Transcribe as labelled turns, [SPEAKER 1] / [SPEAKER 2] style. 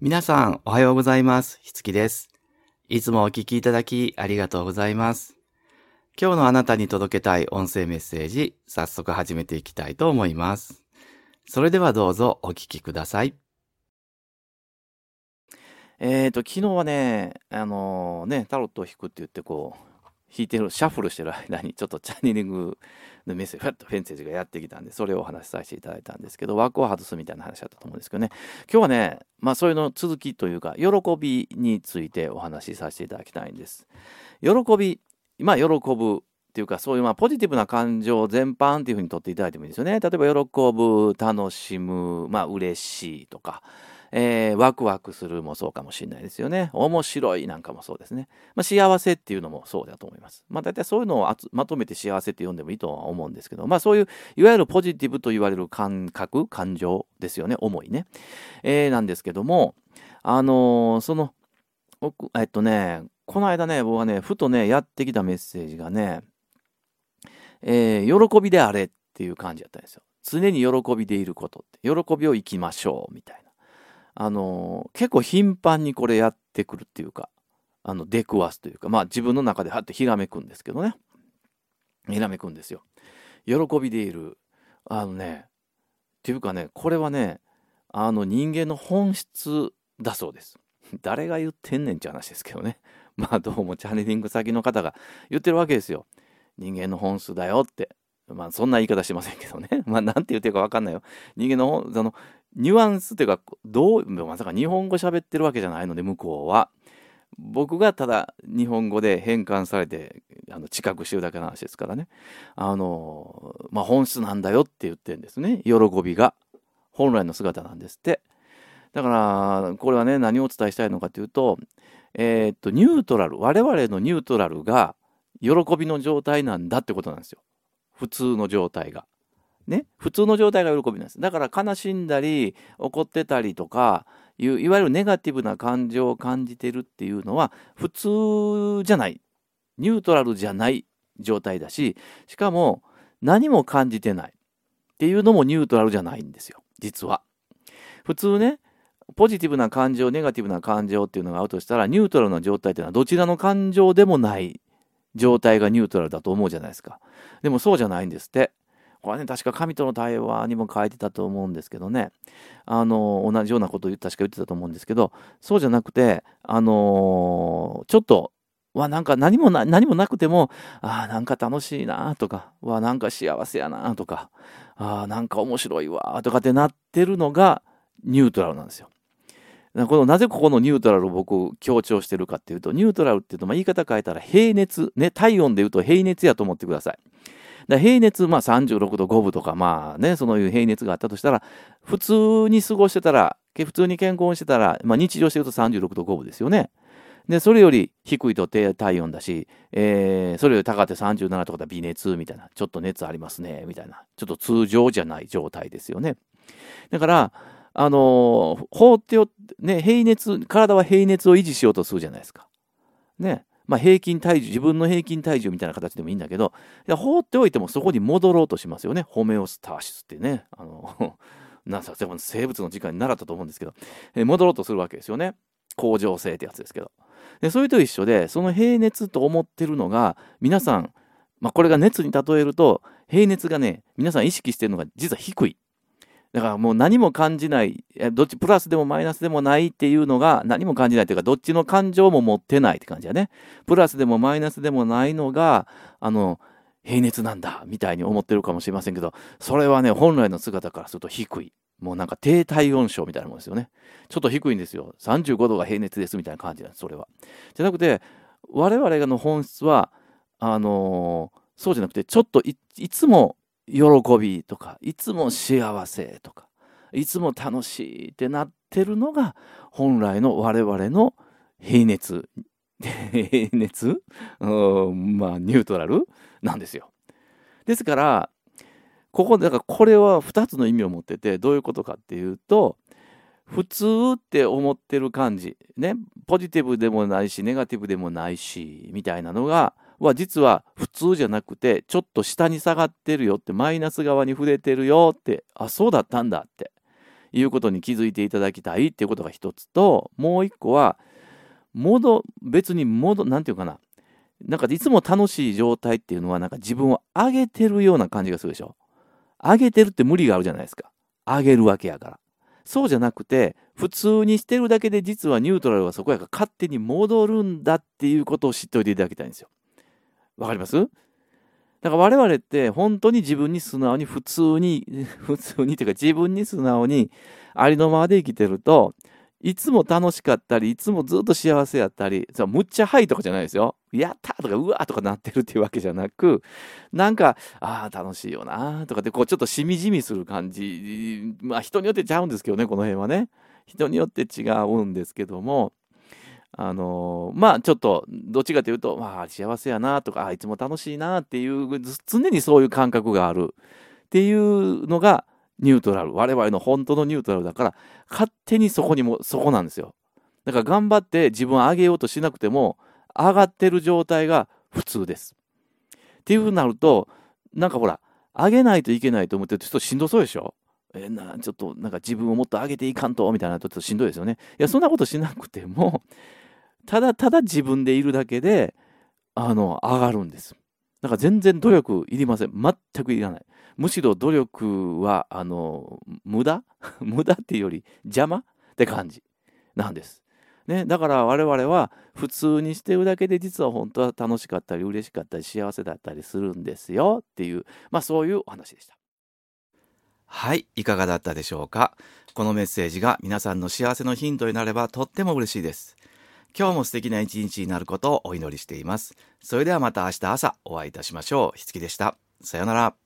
[SPEAKER 1] 皆さん、おはようございます。ひつきです。いつもお聞きいただきありがとうございます。今日のあなたに届けたい音声メッセージ、早速始めていきたいと思います。それではどうぞお聞きください。
[SPEAKER 2] 昨日はね、タロットを引くって言って、引いてる、シャッフルしてる間に、ちょっとチャネリングのメッセージ、フェンセージがやってきたんで、それをお話しさせていただいたんですけど、枠を外すみたいな話だったと思うんですけどね、今日はね、そういうの続きというか、喜びについてお話しさせていただきたいんです。喜び、喜ぶっていうか、そういうポジティブな感情全般っていうふうに取っていただいてもいいですよね。例えば、喜ぶ、楽しむ、嬉しいとか、ワクワクするもそうかもしれないですよね。面白いなんかもそうですね。幸せっていうのもそうだと思います。大体そういうのをまとめて幸せって呼んでもいいとは思うんですけど、そういういわゆるポジティブと言われる感情ですよね。思いね。なんですけども、この間ね、僕はね、ふとね、やってきたメッセージがね、喜びであれっていう感じだったんですよ。常に喜びでいることって、喜びを生きましょうみたいな。結構頻繁にこれやってくるっていうか、出くわすというか、自分の中ではってひらめくんですけどね。ひらめくんですよ。喜びでいる。っていうかね、これはね、人間の本質だそうです。誰が言ってんねんって話ですけどね。どうもチャネリング先の方が言ってるわけですよ。人間の本質だよって。そんな言い方しませんけどね。なんて言ってるか分かんないよ。人間のニュアンスっていうか、まさか日本語喋ってるわけじゃないので、向こうは。僕がただ日本語で変換されて、知覚してるだけの話ですからね。本質なんだよって言ってるんですね。喜びが。本来の姿なんですって。だから、これはね、何をお伝えしたいのかというと、ニュートラル、我々のニュートラルが喜びの状態なんだってことなんですよ。普通の状態が。ね、普通の状態が喜びなんです。だから悲しんだり怒ってたりとかいわゆるネガティブな感情を感じてるっていうのは普通じゃない、ニュートラルじゃない状態だし、しかも何も感じてないっていうのもニュートラルじゃないんですよ。実は普通ね、ポジティブな感情ネガティブな感情っていうのがあるとしたら、ニュートラルな状態っていうのはどちらの感情でもない状態がニュートラルだと思うじゃないですか。でもそうじゃないんですって。これね、確か神との対話にも書いてたと思うんですけどね。同じようなことを確か言ってたと思うんですけど、そうじゃなくて、ちょっと、なんか何もなくても、なんか楽しいなとか、なんか幸せやなとか、なんか面白いわとかってなってるのがニュートラルなんですよ。なぜここのニュートラルを僕強調してるかっていうと、ニュートラルっていうと、言い方変えたら平熱、ね、体温で言うと平熱やと思ってください。平熱、36度5分とか、そういう平熱があったとしたら、普通に過ごしてたら、普通に健康してたら、日常してると36度5分ですよね。で、それより低いと低体温だし、それより高くて37とかだ微熱みたいな、ちょっと熱ありますね、みたいな、ちょっと通常じゃない状態ですよね。だから、放ってよ、ね、体は平熱を維持しようとするじゃないですか。ね。平均体重、自分の平均体重みたいな形でもいいんだけど、放っておいてもそこに戻ろうとしますよね。ホメオスターシスってね。生物の時間に習ったと思うんですけど、戻ろうとするわけですよね。恒常性ってやつですけど。それと一緒で、その平熱と思ってるのが、皆さん、これが熱に例えると、平熱がね、皆さん意識してるのが実は低い。だからもう何も感じない、どっちプラスでもマイナスでもないっていうのが何も感じないというか、どっちの感情も持ってないって感じだね。プラスでもマイナスでもないのが、平熱なんだみたいに思ってるかもしれませんけど、それはね、本来の姿からすると低い。もうなんか低体温症みたいなもんですよね。ちょっと低いんですよ。35度が平熱ですみたいな感じなんです、それは。じゃなくて、我々の本質は、そうじゃなくて、ちょっといつも喜びとか、いつも幸せとか、いつも楽しいってなってるのが本来の我々の平熱平熱ニュートラルなんですよ。ですからだからこれは2つの意味を持ってて、どういうことかっていうと、普通って思ってる感じね、ポジティブでもないしネガティブでもないしみたいなのが実は普通じゃなくて、ちょっと下に下がってるよって、マイナス側に触れてるよって、そうだったんだっていうことに気づいていただきたいっていうことが一つと、もう一個は、別になんていうかな。なんかいつも楽しい状態っていうのは、なんか自分を上げてるような感じがするでしょ。上げてるって無理があるじゃないですか。上げるわけやから。そうじゃなくて、普通にしてるだけで実はニュートラルはそこやから勝手に戻るんだっていうことを知っておいていただきたいんですよ。わかります？だから我々って本当に自分に素直に普通にっていうか自分に素直にありのままで生きてると、いつも楽しかったり、いつもずっと幸せやったり、むっちゃハイとかじゃないですよ。やったーとかうわーとかなってるっていうわけじゃなく、なんか、楽しいよなーとかってこうちょっとしみじみする感じ。まあ人によってちゃうんですけどね、この辺はね。人によって違うんですけども、まあちょっとどっちかというと、幸せやなとか、いつも楽しいなっていう、常にそういう感覚があるっていうのがニュートラル。我々の本当のニュートラルだから、勝手にそこなんですよ。だから頑張って自分を上げようとしなくても、上がってる状態が普通です。っていうふうになると、なんかほら、上げないといけないと思ってちょっとしんどそうでしょ？ちょっとなんか自分をもっと上げていかんとみたいなちょっとしんどいですよね。いや、そんなことしなくても、ただただ自分でいるだけで、上がるんです。だから全然努力いりません。全くいらない。むしろ努力は、無駄無駄っていうより邪魔って感じなんです。ね、だから我々は普通にしてるだけで実は本当は楽しかったり嬉しかったり幸せだったりするんですよっていう、そういうお話でした。
[SPEAKER 1] はい、いかがだったでしょうか。このメッセージが皆さんの幸せのヒントになればとっても嬉しいです。今日も素敵な一日になることをお祈りしています。それではまた明日朝お会いいたしましょう。ひつきでした。さようなら。